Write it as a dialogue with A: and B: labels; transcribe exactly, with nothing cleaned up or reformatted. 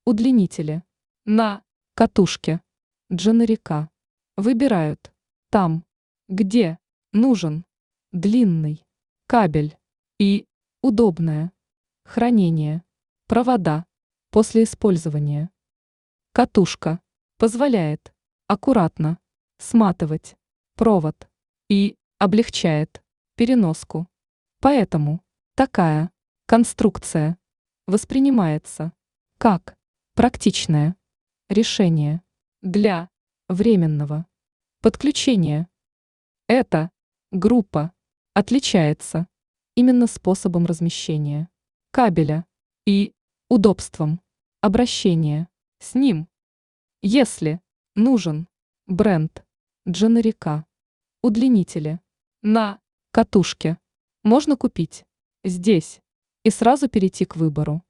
A: Удлинители на катушке дженерика выбирают там, где нужен длинный кабель и удобное хранение провода после использования. Катушка позволяет аккуратно сматывать провод и облегчает переноску. Поэтому такая конструкция воспринимается как практичное решение для временного подключения. Эта группа отличается именно способом размещения кабеля и удобством обращения с ним. Если нужен бренд дженерика, удлинители на катушке можно купить здесь и сразу перейти к выбору.